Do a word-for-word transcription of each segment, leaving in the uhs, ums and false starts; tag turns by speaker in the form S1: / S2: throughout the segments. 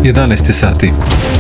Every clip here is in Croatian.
S1: jedanaest je sati.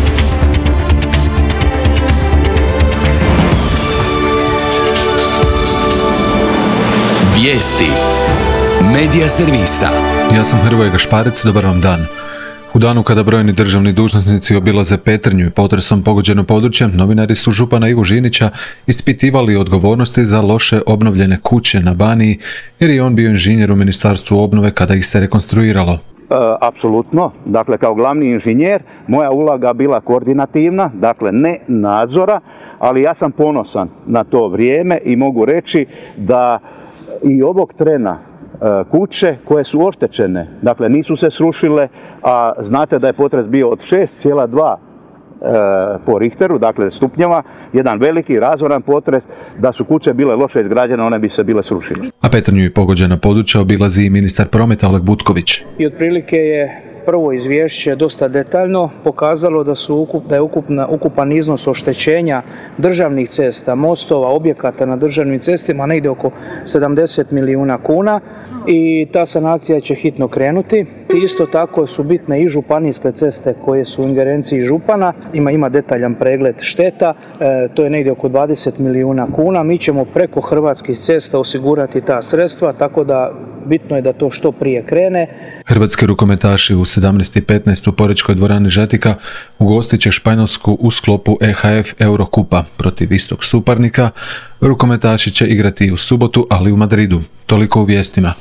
S2: Vijesti Medija servisa.
S1: Ja sam Hrvoje Gašparec, dobar vam dan. U danu kada brojni državni dužnosnici obilaze Petrinju i potresom pogođeno područje, novinari su župana Ivu Žinića ispitivali odgovornosti za loše obnovljene kuće na Baniji, jer je on bio inženjer u Ministarstvu obnove kada ih se rekonstruiralo.
S3: E, apsolutno, dakle kao glavni inženjer moja uloga bila koordinativna, dakle ne nadzora, ali ja sam ponosan na to vrijeme i mogu reći da i ovog trena kuće koje su oštećene, dakle nisu se srušile, a znate da je potres bio od šest zarez dva po Richteru, dakle stupnjeva, jedan veliki razoran potres, da su kuće bile loše izgrađene, one bi se bile srušile.
S1: A Petrinju i pogođena područja obilazi i ministar prometa Oleg Butković.
S4: I otprilike je prvo izvješće dosta detaljno pokazalo da su ukup, da je ukupna, ukupan iznos oštećenja državnih cesta, mostova, objekata na državnim cestima negdje oko sedamdeset milijuna kuna i ta sanacija će hitno krenuti. Isto tako su bitne i županijske ceste koje su u ingerenciji župana, ima, ima detaljan pregled šteta, e, to je negdje oko dvadeset milijuna kuna. Mi ćemo preko Hrvatskih cesta osigurati ta sredstva, tako da bitno je da to što prije krene.
S1: Hrvatski rukometaši u sedamnaest i petnaest u Porečkoj dvorani Žetika ugostit će Španjolsku u sklopu E H F Eurokupa protiv istog suparnika. Rukometaši će igrati u subotu, ali u Madridu. Toliko u vijestima.